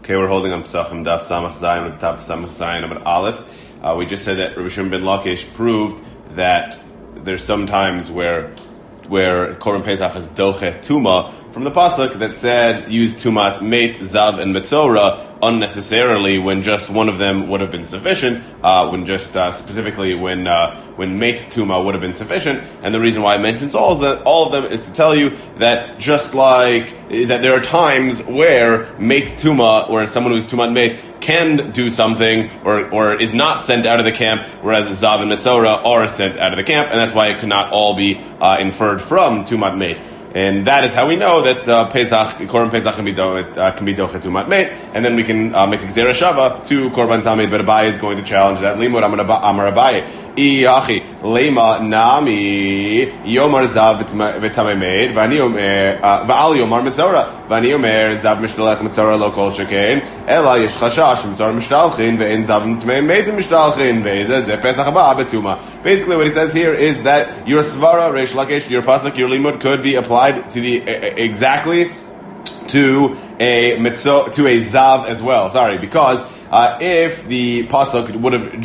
Okay, we're holding on Pesachim Daf Samach Zayin at the top of Samach Zayin about Aleph. We just said that Rabbi Shimon ben Lakish proved that there's some times where Korban Pesach is Doche Tuma from the pasuk that said use Tumat Meit, Zav, and Metzora unnecessarily when just one of them would have been sufficient, specifically when Meit Tuma would have been sufficient. And the reason why it mentions all of them is to tell you that just like is that there are times where Meit Tuma, where someone who's Tumat Meit can do something or is not sent out of the camp, whereas Zav and Metzora are sent out of the camp, and that's why it could not all be inferred from Tumat Meit. And that is how we know that Korban Pesach can be Doche Tumat Meit, and then we can make a Gzera Shava to Korban Tamid, but Abaye is going to challenge that. Limud Amar Abaye, Iachi, Lema Nami, Yomar Zav V'Tamei Meit, V'al Yomar Metzora, V'ani Omer Zav Mishtalech Metzora Lo Kol Sheken, Ela Yesh Chashash Metzora Mishtalchin, Ve'en Zav V'Tamei Meit Mishtalchin, Ve'ezeh Pesach Haba Betuma. Basically what he says here is that your Svara, Reish Lakish, your Pasuk, your Limud could be applied to the exactly to a zav as well. Sorry, because if the pasuk would have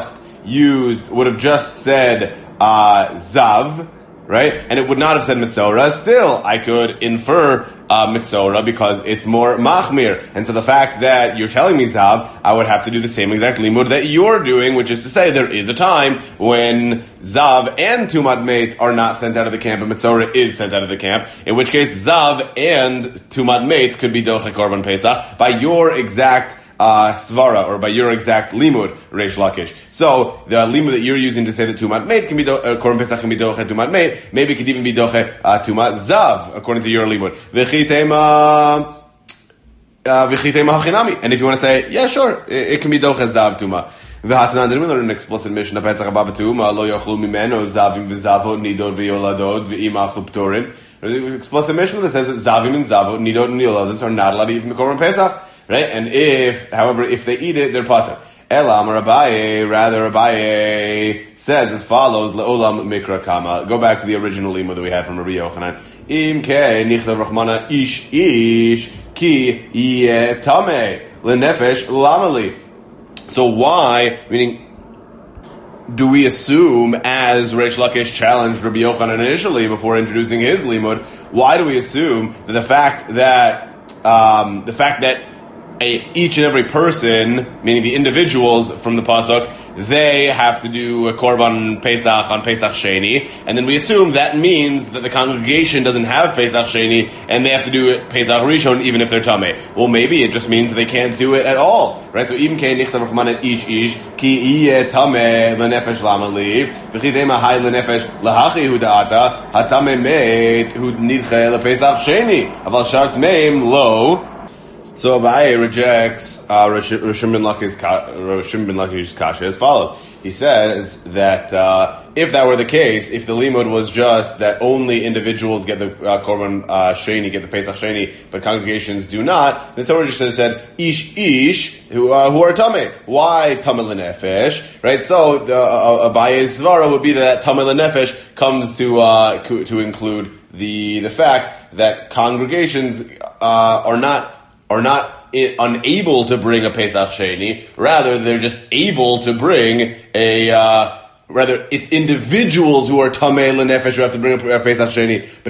just said zav, right, and it would not have said mitzora, still I could infer mitzora because it's more machmir. And so the fact that you're telling me zav, I would have to do the same exact limud that you're doing, which is to say there is a time when zav and tumat meit are not sent out of the camp, and mitzora is sent out of the camp, in which case zav and tumat meit could be doche korban pesach by your exact svara, or by your exact limud, Reish Lakish. So the limud that you're using to say that tumat meit can be korban pesach can be doche tumat meit, maybe it could even be doche tumat zav according to your limud. V'chitema hachinami. And if you want to say, yeah, sure, it can be doche zav tuma. V'hatanan, didn't we learn an explicit mission of Pesach haba betuma lo yochlu mimeno zavim v'zavot nidot v'yoladot v'im achlu p'torin. There's an explicit mission that says that zavim and zavot nidot and yoladot are not allowed to eat from the korban pesach. Right? And if they eat it, they're pater. Ela Amar Abaye, rather Abaye says as follows, Le'olam Mikra Kama. Go back to the original limud that we had from Rabbi Yochanan. Im ke nichtav Rachmana ish ki yetame lenefesh lamali. So why, meaning, do we assume, as Reish Lakish challenged Rabbi Yochanan initially before introducing his limud, why do we assume that the fact that each and every person, meaning the individuals from the pasuk, they have to do a korban pesach on Pesach Sheni, and then we assume that means that the congregation doesn't have Pesach Sheni, and they have to do it Pesach Rishon even if they're tameh. Well, maybe it just means they can't do it at all, right? So even kein nichtav rachmanet ish ki iye tameh lenefesh lamali v'chidema hay lenefesh lahachi hu da'ata hatameh meit hu nidche lePesach Sheni aval shart meim lo. So Abaye rejects Rishon ben Lakish's kasha as follows. He says that if that were the case, if the limud was just that only individuals get the korban sheni, get the Pesach sheni, but congregations do not, the Torah just said ish who are tameh. Why tameh lenefesh? Right. So the Abaye's svara would be that tameh lenefesh comes to include the fact that congregations are not unable to bring a Pesach Sheni, rather they're just able to bring rather it's individuals who are Tameh L'Nefesh who have to bring a Pesach Sheni, but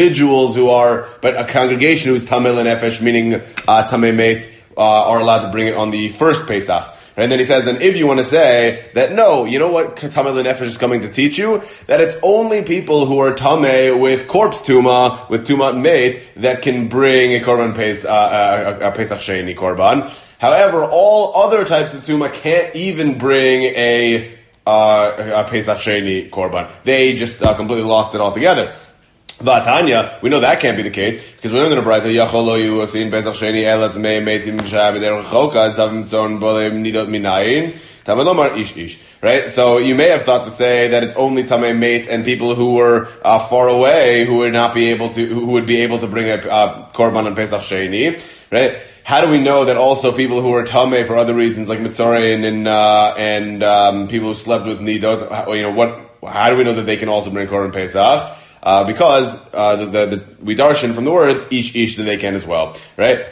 a congregation who's Tameh L'Nefesh, meaning Tameh Meit, are allowed to bring it on the first Pesach. And then he says, and if you want to say that, no, you know what Tameh L'Nefesh is coming to teach you? That it's only people who are Tameh with corpse Tuma, with Tumat Meit, that can bring a Korban Pesach Sheni Korban. However, all other types of Tuma can't even bring a Pesach Sheni Korban. They just completely lost it altogether. Vatanya, we know that can't be the case because we're going to write the Yacholo Yusin Pesach Sheni Elat Mei Meitim Shab Choka Zavim Tzon Bolem Nidot Minayin Tamalomar Ish. Right? So you may have thought to say that it's only Tamei Meit and people who were far away who would be able to bring a Korban on Pesach Sheni. Right? How do we know that also people who are Tamei for other reasons like Mitzorin and people who slept with Nidot, how do we know that they can also bring Korban Pesach? because we darshan from the words ish that they can as well, right?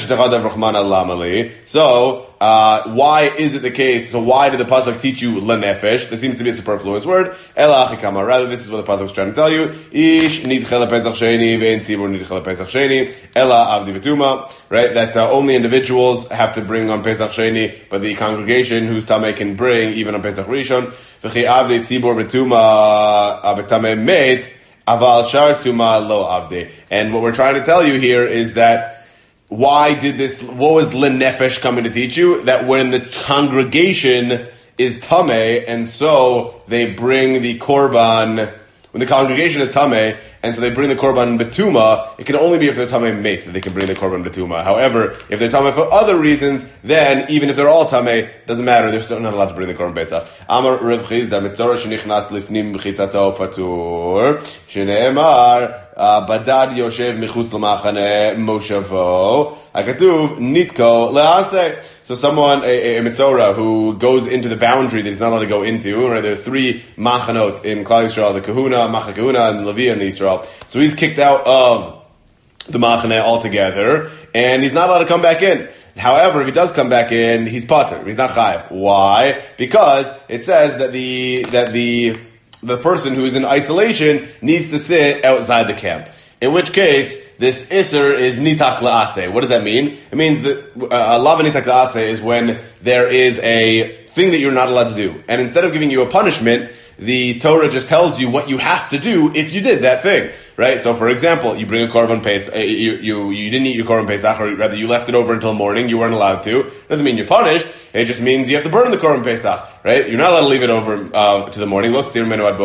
So why is it the case? So why did the pasuk teach you lenefesh? That seems to be a superfluous word. Rather, this is what the pasuk is trying to tell you. Ish nidchel pesach sheni ve'en tzibur nidchel pesach sheni ela avdi betuma. Right? That only individuals have to bring on pesach sheni, but the congregation whose tameh can bring even on pesach rishon. V'chi avdi tzibur betuma betameh meit aval shar tuma lo avdi. And what we're trying to tell you here is that. Why did this? What was lenefesh coming to teach you? That when the congregation is tameh, and so they bring the korban. When the congregation is tameh, and so they bring the korban betuma, it can only be if they're tameh mate that they can bring the korban betuma. However, if they're tameh for other reasons, then even if they're all tameh, doesn't matter. They're still not allowed to bring the korban pesach. Amar Rav Chizda mitzora shenichnas lifnim b'chitzato patur sheneemar. Badad Yoshev Michutz L'Machane Moshavo Hakatuv Nitko Le'aseh. So someone, a Mitzora, who goes into the boundary that he's not allowed to go into, right? There are three Machanot in Klal Yisrael, the Kahuna, Machane Kahuna, and the Levi in Israel. So he's kicked out of the Machane altogether, and he's not allowed to come back in. However, if he does come back in, he's pater. He's not chayav. Why? Because it says that the person who is in isolation needs to sit outside the camp. In which case, this Isser is nitak la'aseh. What does that mean? It means that lava nitak la'aseh is when there is a thing that you're not allowed to do. And instead of giving you a punishment, the Torah just tells you what you have to do if you did that thing, right? So, for example, you bring a korban pesach, you didn't eat your korban pesach, or rather you left it over until morning, you weren't allowed to. Doesn't mean you're punished. It just means you have to burn the korban pesach, right? You're not allowed to leave it over to the morning. Right? So we're not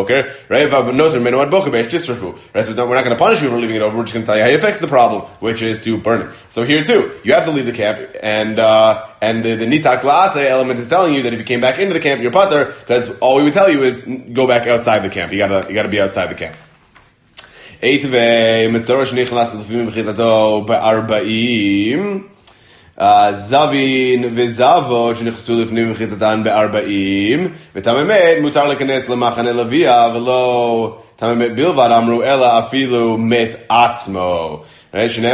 going to punish you for leaving it over. We're just going to tell you how you fix the problem, which is to burn it. So here too, you have to leave the camp, and the nitak la'aseh element is telling you that if you came back into the camp, you're pater, because all we would tell you is go back outside the camp. You gotta be outside the camp. Zavin וזavo שנכנסו לפנים מחיצתן ב-40 ותממת מותר להיכנס למחנה לוויה ולא תממת בלבד אמרו אלא אפילו מת עצמו. Okay, so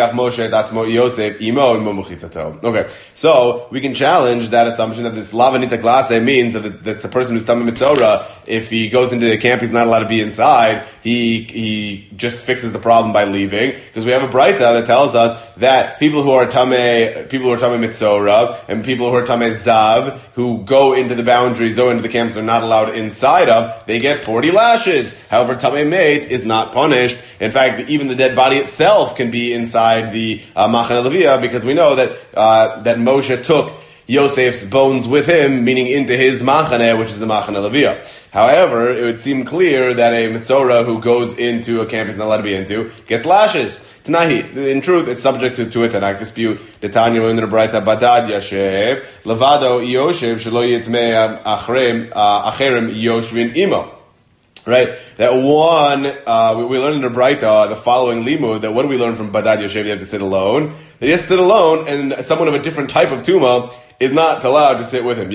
we can challenge that assumption that this lavanita klase means that that's a person who's tamei mitzora. If he goes into the camp, he's not allowed to be inside. He just fixes the problem by leaving, because we have a braita that tells us that people who are tamei mitzora and people who are tamei zav, who go into the boundaries, go into the camps they're not allowed inside of, they get 40 lashes. However, tamei meit is not punished. In fact, even the dead body itself can be inside the Machane Leviyah, because we know that Moshe took Yosef's bones with him, meaning into his Machane, which is the Machane Leviyah. However, it would seem clear that a Mitzora who goes into a camp he's not allowed to be into gets lashes. Tanahi, in truth, it's subject to a Tanakh dispute. The Tanya in the Braita Badad Yashev, Levado Yoshev Shelo Yitmei Acherem Yoshvin Imo. Right, that one, we learned in the Braita, the following limud, that what do we learn from Badad Yoshev? You have to sit alone. That he has to sit alone, and someone of a different type of tumah is not allowed to sit with him.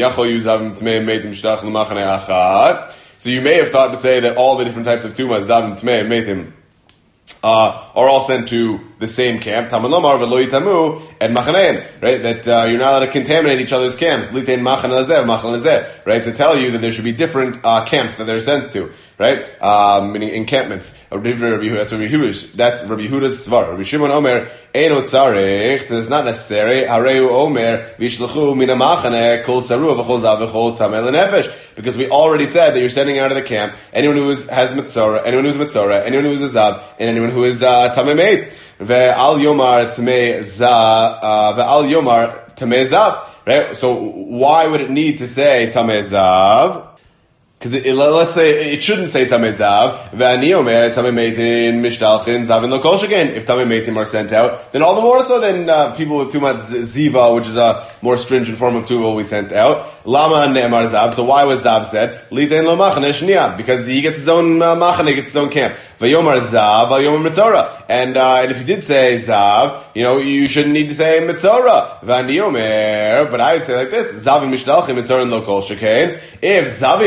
So you may have thought to say that all the different types of tumah, zav and tmei and meitim, are all sent to the same camp. Tamalomar v'lo yitamu and machanein, right? That you're not allowed to contaminate each other's camps. Litein machan lezeh, right? To tell you that there should be different camps that they're sent to, right? Meaning encampments. That's Rabbi Yehuda's svar. Rabbi Shimon Omer eino tzarich. So it's not necessary. Hareu Omer v'yishlechu min hamachane kol tzarua v'chol zav v'chol tamei lenefesh. Because we already said that you're sending out of the camp anyone who has mitzora, anyone who's mitzora, anyone who's a zav, and anyone who is tamei meit. Ve'al yomar tamei zav, right? So why would it need to say tamei zav? Because let's say it shouldn't say tamei zav. Ve'ani omer tamei meitin mishtalchin zavin lo kol sheken. If tamei meitim are sent out, then all the more so than people with tumat ziva, which is a more stringent form of tuva, will be sent out. Lama ne'emar zav. So why was zav said? Litein lo machane shniya, because he gets his own machane, he gets his own camp. Ve'yomar zav, ve'yomar mitzora. And if you did say zav, you shouldn't need to say mitzora. Ve'ani omer, but I would say like this: zavin mishtalchin mitzora lo kol sheken. If zavin are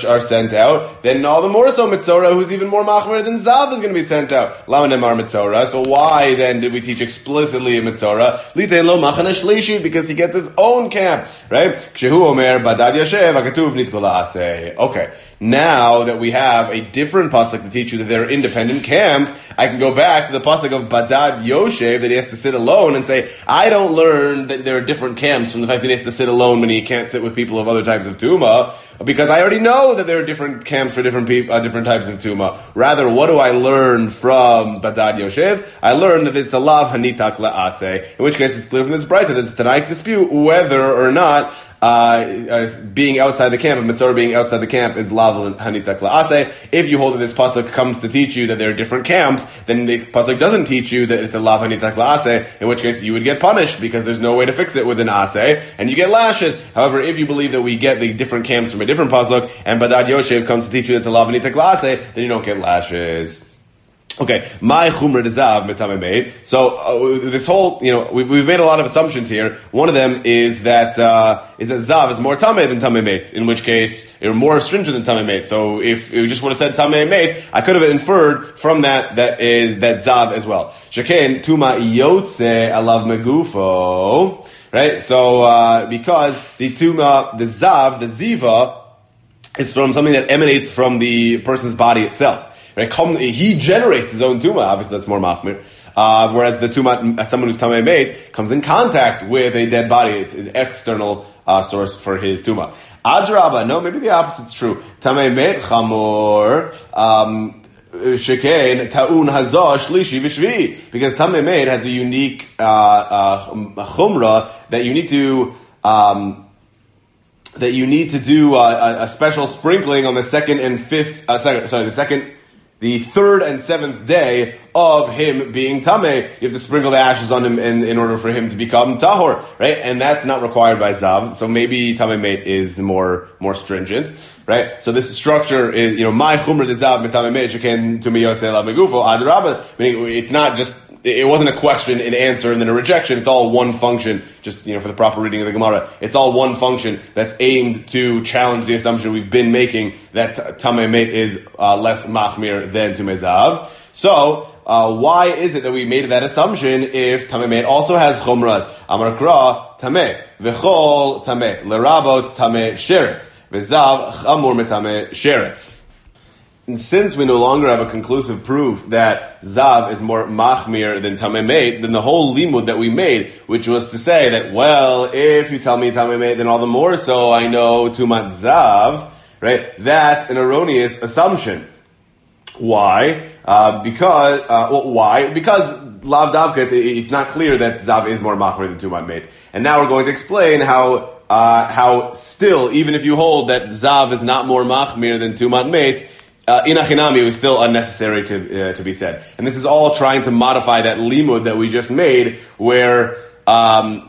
are sent out, then all the more so Mitzora, who's even more machmir than Zav, is going to be sent out. Lama nemar Mitzora. So why then did we teach explicitly a Mitzora? Litein lo machane shlishi, because he gets his own camp, right? Kshehu omer badad yashev hakatuv nitko la'aseh. Okay, now that we have a different pasuk to teach you that there are independent camps, I can go back to the pasuk of badad yoshev, that he has to sit alone, and say, I don't learn that there are different camps from the fact that he has to sit alone when he can't sit with people of other types of tuma, because I already know that there are different camps for different people, different types of tuma. Rather, what do I learn from badad yoshev? I learn that it's a lav hanitak la'aseh, in which case it's clear from this brayta that it's a Tanaic dispute whether or not being outside the camp, a mitzvah being outside the camp is lav hanitak la'aseh. If you hold that this pasuk comes to teach you that there are different camps, then the pasuk doesn't teach you that it's a lav hanitak la'aseh, in which case you would get punished because there's no way to fix it with an aseh, and you get lashes. However, if you believe that we get the different camps from a different pasuk, and badad yoshev comes to teach you that it's a lav hanitak la'aseh, then you don't get lashes. Okay, my chumra zav metame made. So this whole, we've made a lot of assumptions here. One of them is that zav is more tameh than tameh mate. In which case, they're more stringent than tameh mate. So if we just would have said tameh mate, I could have inferred from that zav as well. Sheken tuma yotze alav megufo. Right. So because the tuma, the zav, the ziva, is from something that emanates from the person's body itself. Right? He generates his own tumah. Obviously, that's more machmir. Whereas the tumah, someone who's tamei mate, comes in contact with a dead body. It's an external source for his tumah. Adraba, no, maybe the opposite's true. Tamei mate chamor. Shekain ta'un hazah shlishi v'shvi, because tamei mate has a unique chumrah that you need to. That you need to do a special sprinkling on the the third and seventh day of him being tameh. You have to sprinkle the ashes on him in order for him to become tahor, right? And that's not required by zav. So maybe tameh mate is more stringent, right? So this structure is, my chumra de zav metameh mate sheken to me yotze la megufo adrabah. Meaning it's not just. It wasn't a question, an answer, and then a rejection. It's all one function, just, for the proper reading of the Gemara. It's all one function that's aimed to challenge the assumption we've been making that Tameh Mate is less machmir than Tumei Zav. So, why is it that we made that assumption if Tameh Mate also has chumras? Amar Kra, Tameh, V'chol Tameh, L'rabot Tameh Sheretz, V'zav Chamur Metameh Sheretz. And since we no longer have a conclusive proof that Zav is more machmir than Tameh Mate, then the whole limud that we made, which was to say that, well, if you tell me Tameh Mate, then all the more so I know Tumat Zav, right? That's an erroneous assumption. Why? Why? Because Lav Davka, it's not clear that Zav is more machmir than Tumat Mate. And now we're going to explain how still, even if you hold that Zav is not more machmir than Tumat Mate, in Achinami, was still unnecessary to be said. And this is all trying to modify that limud that we just made, where, that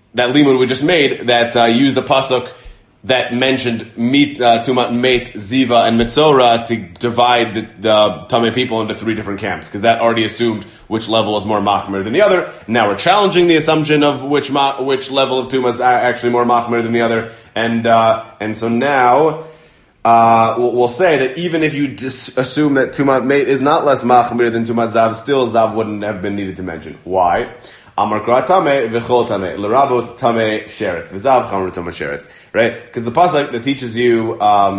used the pasuk that mentioned Tumat Mate, Ziva, and Mitzora to divide the Tameh people into three different camps, because that already assumed which level is more machmir than the other. Now we're challenging the assumption of which level of Tumah is actually more machmir than the other, and so now, we'll say that even if you assume that Tumat Mate is not less machmir than Tumat Zav, still Zav wouldn't have been needed to mention. Why? Amar Kra Tameh v'chol Tameh l'rabot Tameh Sheretz v'zav chamur Tameh Sheretz. Right? Because the pasuk that teaches you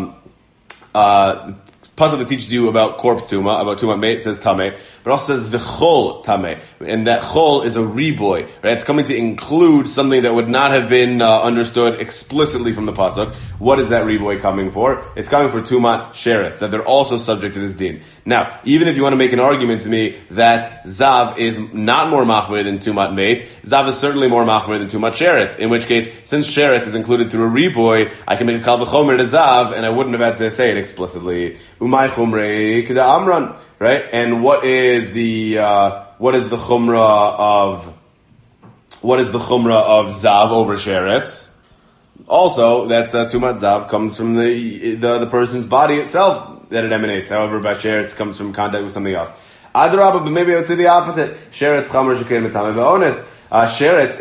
about corpse tuma, about Tumat Mate, says tameh, but also says v'chol tameh, and that chol is a riboy, right? It's coming to include something that would not have been understood explicitly from the pasuk. What is that riboy coming for? It's coming for Tumat Sheretz, that they're also subject to this din. Now, even if you want to make an argument to me that Zav is not more machmir than Tumat Mate, Zav is certainly more machmir than Tumat Sheretz, in which case, since Sheretz is included through a riboy, I can make a kal v'chomer to Zav, and I wouldn't have had to say it explicitly. Umay chumrei k'da amran, right? And what is the chumrah of Zav over Sheretz? Also, that Tumat Zav comes from the person's body itself that it emanates. However, by Sheretz comes from contact with something else. Adrabah, but maybe I would say the opposite. Sheretz chamor shekein metameh ba'ones. Sheretz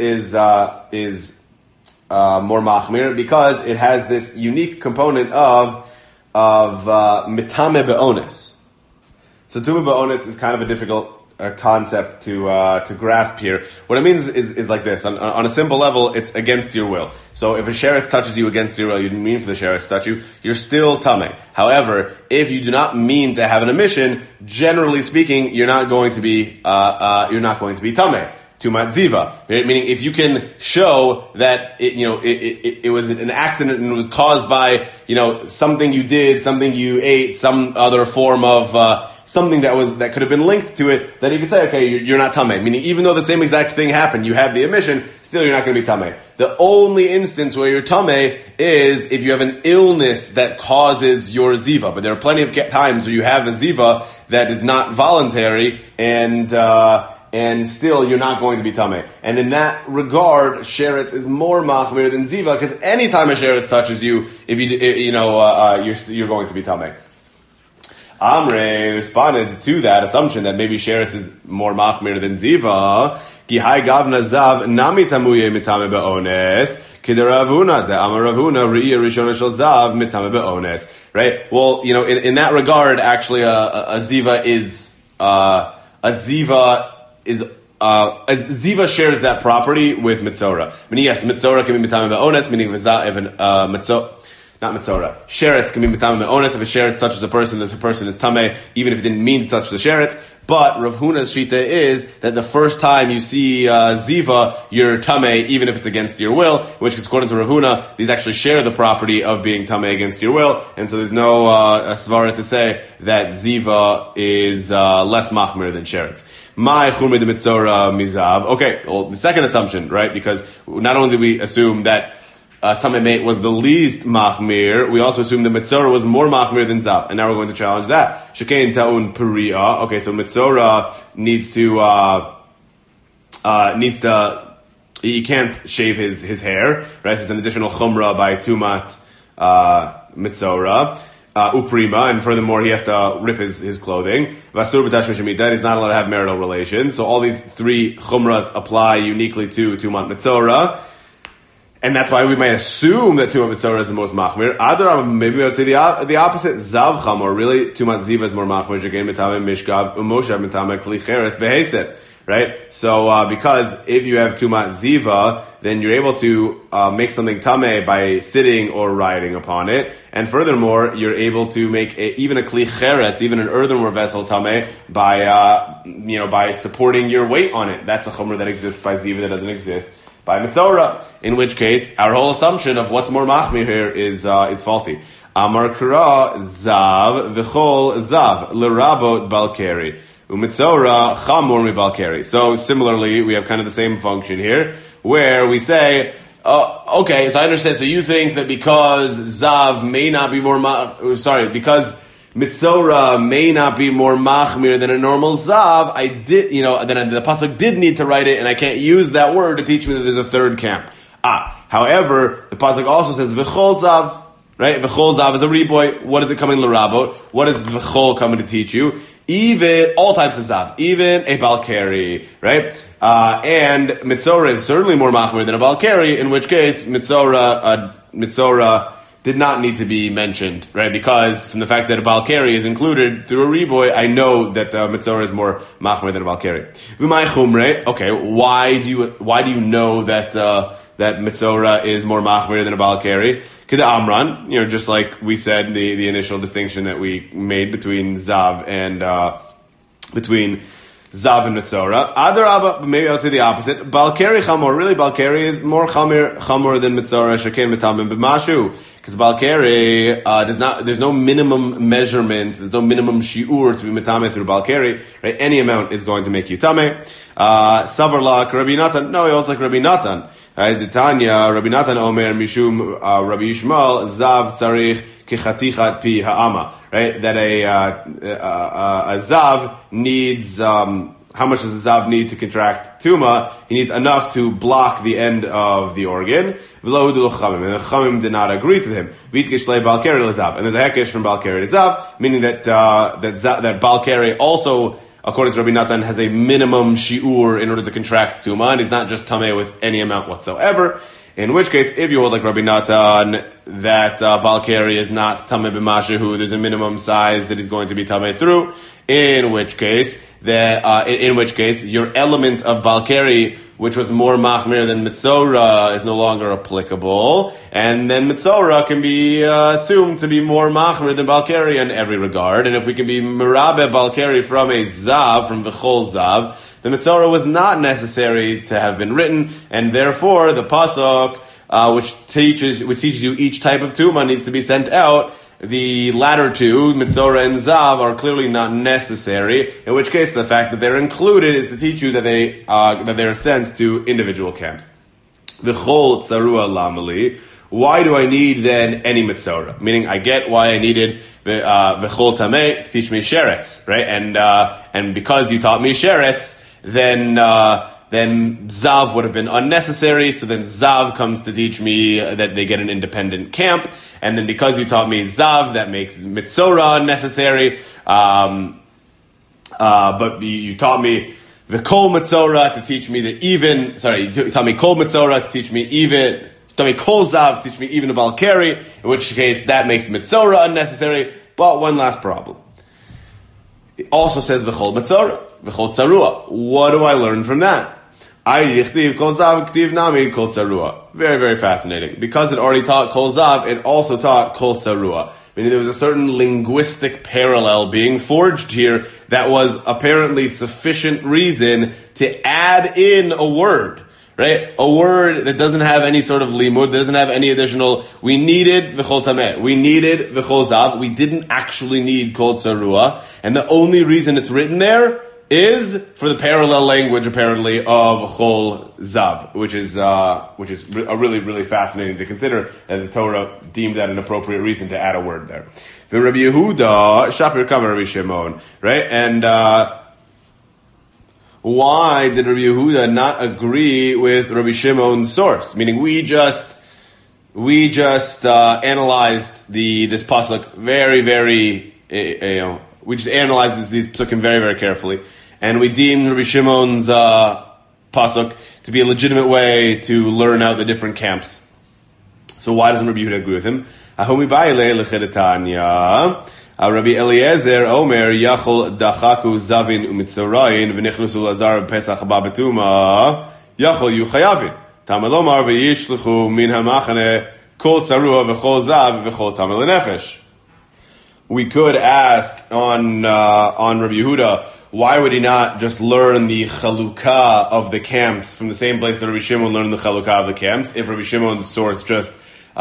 is more machmir because it has this unique component of of mitame be'ones. So tuma be'ones is kind of a difficult concept to grasp here. What it means is like this. On a simple level, it's against your will. So if a sheretz touches you against your will, you didn't mean for the sheretz to touch you, you're still tameh. However, if you do not mean to have an emission, generally speaking, you're not going to be tameh. Tumat ziva, meaning if you can show that it was an accident and it was caused by something you did, something you ate, some other form of something that could have been linked to it, then you could say, okay, you're not tameh. Meaning, even though the same exact thing happened, you had the emission, still you're not going to be tameh. The only instance where you're tameh is if you have an illness that causes your ziva. But there are plenty of times where you have a ziva that is not voluntary and still you're not going to be tameh. And in that regard, sheretz is more machmir than ziva, because anytime a sheretz touches you, you're going to be tameh. Amrei responded to that assumption that maybe sheretz is more machmir than ziva. Ki hai gavna zav nami tamuye mitame be'ones kideravuna de amaravuna riya rishona shel zav mitame be'ones. Right? Well, in that regard, actually, a ziva ziva shares that property with mitzora. Meaning, yes, mitzora can be mitame be'ones, meaning not mitzora. Sheretz can be mitame be'ones. If a sheretz touches a person, the person is tameh, even if it didn't mean to touch the sheretz. But Rav Huna's shita is that the first time you see ziva, you're tameh, even if it's against your will, which is according to Rav Huna, these actually share the property of being tameh against your will, and so there's no svara to say that ziva is less machmir than sheretz. My chumri de mitzora mizav. Okay, well, the second assumption, right? Because not only did we assume that tameh mate was the least machmir, we also assumed that mitzora was more machmir than zav, and now we're going to challenge that. Shekein ta'un periya. Okay, so mitzora needs to he can't shave his hair, right? It's an additional chumrah by tumat mitzora. Uprima, and furthermore, he has to rip his clothing. Vasur b'tash mishamidah, he's not allowed to have marital relations. So all these three chumras apply uniquely to tumat mitzora. And that's why we might assume that Tumat Mitzora is the most machmir. Adarab, maybe I would say the opposite. Zav Chamor, really, Tumat Ziva is more machmir. Jagain Mitame Mishkav, Umoshav Mitame Kli Cheres Beheset. Right? So, because if you have Tumat Ziva, then you're able to make something tameh by sitting or riding upon it. And furthermore, you're able to make even a Kli Cheres, even an earthenware vessel tameh by supporting your weight on it. That's a chumrah that exists by Ziva that doesn't exist by mitzora, in which case our whole assumption of what's more machmir here is faulty. Amar kara zav v'chol zav l'rabot balkeri u'mitzora chamor mi balkeri. So similarly, we have kind of the same function here, where we say, okay, so I understand. So you think that because zav may not be because mitzora may not be more machmir than a normal zav, then the pasuk did need to write it, and I can't use that word to teach me that there's a third camp. However, the pasuk also says v'chol zav, right? V'chol zav is a riboy. What is it coming l'rabot? What is v'chol coming to teach you? Even all types of zav, even a balkeri, right? And mitzora is certainly more machmir than a balkeri, in which case mitzora did not need to be mentioned, right? Because from the fact that a balkeri is included through a riboy, I know that mitzora is more machmir than a balkeri. V'may chumre. Okay, why do you know that that mitzora is more machmir than a balkeri? Kida amran, just like we said, the initial distinction that we made between zav and Zav and Mitzora. Adarabba, maybe I'll say the opposite. Balkeri chamor. Really, Balkeri is more chamor than Mitzora. Shekein mitamim b'mashu. Because Balkeri there's no minimum measurement, there's no minimum shiur to be mitame through Balkeri. Right? Any amount is going to make you tame. Savar lak Rabbi Natan. No, he holds like Rabbi Natan. Right? The Tanya, Rabbi Natan Omer Mishum Rabbi Yishmael Zav Tzarich Kichatichat Pi Ha'ama. Right? That a Zav needs, how much does a Zav need to contract Tuma? He needs enough to block the end of the organ. V'lo hudu l'chamim. And the Chamim did not agree to him. V'itkish le Balkeri l'Zav. And there's a hekesh from Balkeri to Zav, meaning that Balkeri also according to Rabbi Natan, has a minimum shi'ur in order to contract tuma, and is not just tameh with any amount whatsoever. In which case, if you hold like Rabbi Natan that Balkari is not tameh b'mashehu, there's a minimum size that he's going to be tameh through. In which case, your element of Balkari, which was more machmir than mitzora, is no longer applicable, and then mitzora can be assumed to be more machmir than Balkari in every regard. And if we can be merabe Balkari from a zav, from v'chol zav, the mitzora was not necessary to have been written, and therefore the pasuk, which teaches you each type of tuma needs to be sent out. The latter two, mitzora and zav, are clearly not necessary. In which case, the fact that they're included is to teach you that they are sent to individual camps. V'chol tzarua lamali. Why do I need then any mitzora? Meaning, I get why I needed v'chol tameh to teach me sheretz, right? And because you taught me sheretz, then Zav would have been unnecessary, so then Zav comes to teach me that they get an independent camp, and then because you taught me Zav, that makes Mitzora unnecessary, but you taught me the Kol Mitzora to teach me you taught me Kol Mitzora to teach me even, you taught me Kol Zav to teach me even a Balkari, in which case that makes Mitzora unnecessary, but one last problem. It also says V'chol Mitzora, V'chol Tzarua. What do I learn from that? Very, very fascinating. Because it already taught Kol Zav, it also taught Kol Tzarua. Meaning there was a certain linguistic parallel being forged here that was apparently sufficient reason to add in a word. Right? A word that doesn't have any sort of limud, doesn't have any additional. We needed v'chol tameh. We needed v'chol zav. We didn't actually need kol tzarua. And the only reason it's written there is for the parallel language, apparently, of chol zav, which is really, really fascinating to consider, that the Torah deemed that an appropriate reason to add a word there. The Rabbi Yehuda, Shapir Kamar Rabbi Shimon, right? And why did Rabbi Yehuda not agree with Rabbi Shimon's source? Meaning, we just analyzed this pasuk very, very, we just analyzed these pasukim very, very carefully, and we deemed Rabbi Shimon's pasuk to be a legitimate way to learn out the different camps. So why doesn't Rabbi Yehuda agree with him? Ahomi ba'ile l'chedetanya. Rabbi Eliezer Omer Yachol Dachaku Zavin Umitzorayin V'nichnusu Lazar Pesach Haba Betuma Yachol Yuchayavin Tamalomar V'yishluchu Min HaMachane Kol Tzarua V'chol Zav V'chol Tamel Nefesh. We could ask on Rabbi Yehuda, why would he not just learn the chalukah of the camps from the same place that Rabbi Shimon learned the chalukah of the camps? If Rabbi Shimon's source just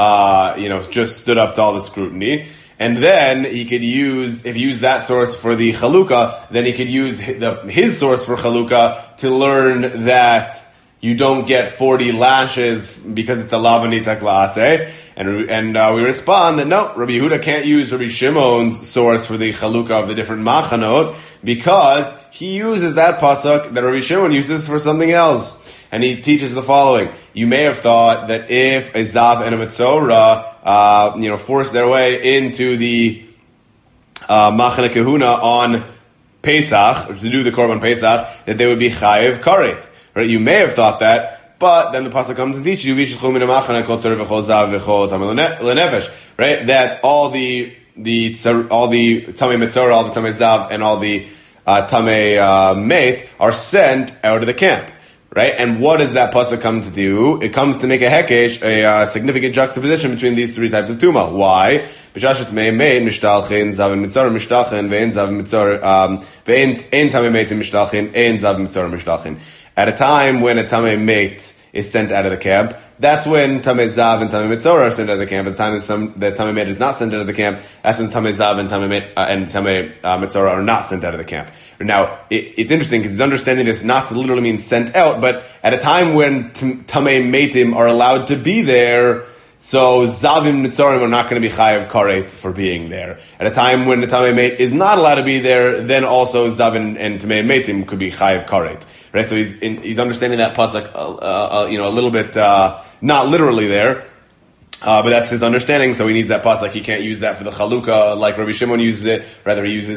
stood up to all the scrutiny. And then he could use that source for the chalukah, then he could use his source for chalukah to learn that you don't get 40 lashes because it's a lavanita klase. And we respond that no, Rabbi Yehuda can't use Rabbi Shimon's source for the chalukah of the different machanot because he uses that pasuk that Rabbi Shimon uses for something else. And he teaches the following. You may have thought that if a Zav and a Mitzora, force their way into the Machane Kahuna on Pesach, or to do the Korban Pesach, that they would be Chayev Karet. Right? You may have thought that, but then the Pasuk comes and teaches you, V'shilchu min ha'machane kol tzareh v'chol zav v'chol tameh lenefesh. Right? That all the Tameh Mitzora, all the Tameh Zav, and all the Tameh Meit are sent out of the camp. Right? And what does that pasuk come to do? It comes to make a hekesh, a significant juxtaposition between these three types of tuma. Why? B'shashet mei mei mishtalchin zav mitzor mishtalchin ve'en zav mitzor ve'en tamei meit mishtalchin ein zav mitzor mishtalchin. At a time when a tamei meit is sent out of the camp, that's when Tamei Zav and Tamei Mitzora are sent out of the camp. At the time that Tamei Meit is not sent out of the camp, that's when Tamei Zav and Tamei Mitzora are not sent out of the camp. Now, it's interesting because he's understanding this not to literally mean sent out, but at a time when Tamei Meitim are allowed to be there, so Zavim Mitzorim are not going to be Chayev Karet for being there. At a time when the Tamei Meit is not allowed to be there, then also Zavim and Tamei Meitim could be Chayev Karet. Right, so he's understanding that pasuk a little bit not literally there, but that's his understanding. So he needs that pasuk. He can't use that for the chalukah like Rabbi Shimon uses it. Rather, he uses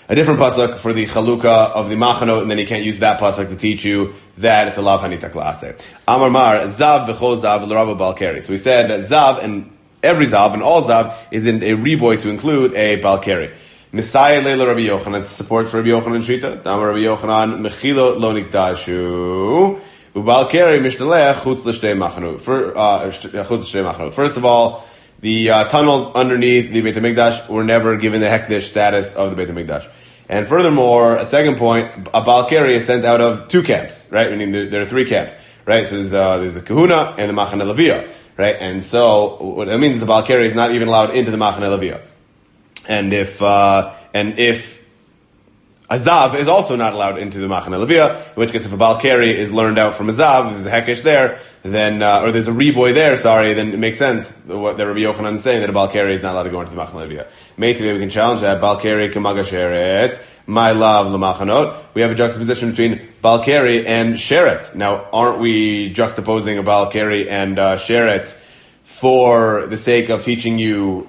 a different pasuk for the chalukah of the machanot, and then he can't use that pasuk to teach you that it's a lav hanita klase. Amar mar zav v'chol zav l'rava balkeri. So we said that zav and every zav and all zav is in a reboy to include a balkeri. Messiah leila Rabbi Yochanan, support for Rabbi Yochanan Shita. Amar Rabbi Yochanan mechilo lo nikdashu ubalkeri mishnalech chutz l'shtei machanot. First of all, the tunnels underneath the Beit HaMikdash were never given the hekdesh status of the Beit HaMikdash. And furthermore, a second point, a balkeri is sent out of two camps, right? Meaning there are three camps, right? So there's the kahuna and the Machane Leviyah, right? And so what that means is the balkeri is not even allowed into the Machane Leviyah. And if a zav is also not allowed into the Machane Leviyah, in which case if a balkeri is learned out from a zav, there's a hekesh there, then, or there's a reboy there, then it makes sense what Rabbi Yochanan is saying, that a balkeri is not allowed to go into the Machane Leviyah. Maybe we can challenge that. Balkeri k'maga sheret, my love l'machanot. We have a juxtaposition between balkeri and sheret. Now, aren't we juxtaposing a balkeri and sheret for the sake of teaching you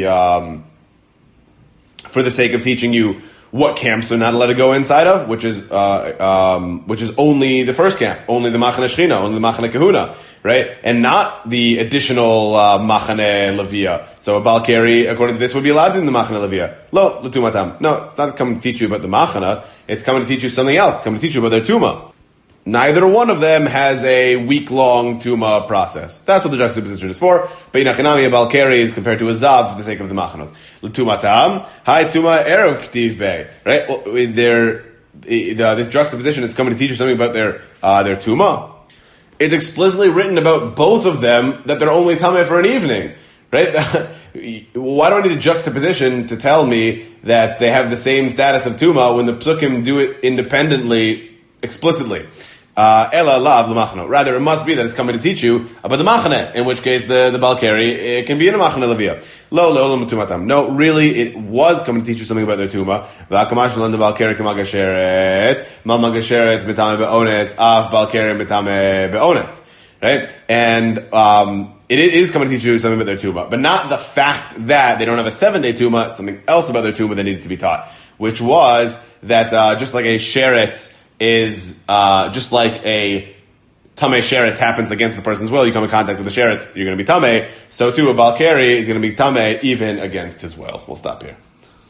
what camps they're not allowed to go inside of, which is only the first camp, only the Machane Shechina, only the Machane Kahuna, right? And not the additional Machane Leviyah. So a balkeri, according to this, would be allowed in the Machane Leviyah. Lo, l'tumatam. No, it's not coming to teach you about the Machane. It's coming to teach you something else. It's coming to teach you about their Tuma. Neither one of them has a week-long Tuma process. That's what the juxtaposition is for. But Inachinami, a balkeri is compared to a zav for the sake of the machanos. L'tumatam, hi tuma erev k'tiv bei. Right? Well, this juxtaposition is coming to teach you something about their tuma. It's explicitly written about both of them that they're only tameh for an evening. Right? Why do I need a juxtaposition to tell me that they have the same status of tuma when the psukim do it independently, explicitly? Ela lav l'machano. Rather, it must be that it's coming to teach you about the machane, in which case the balkeri can be in a machane leviyah. Lo l'tumatam. No, really, it was coming to teach you something about their tuma. V'akamash l'an balkeri k'magasheret, mal magasheret mitame be'ones, av balkeri mitame be'ones. Right? And it is coming to teach you something about their tuma, but not the fact that they don't have a 7-day tuma. It's something else about their tuma that needed to be taught, which was that just like a sheret is just like a tameh sheretz happens against the person's will. You come in contact with the sheretz, you're going to be tameh. So too, a balkeri is going to be tameh even against his will. We'll stop here.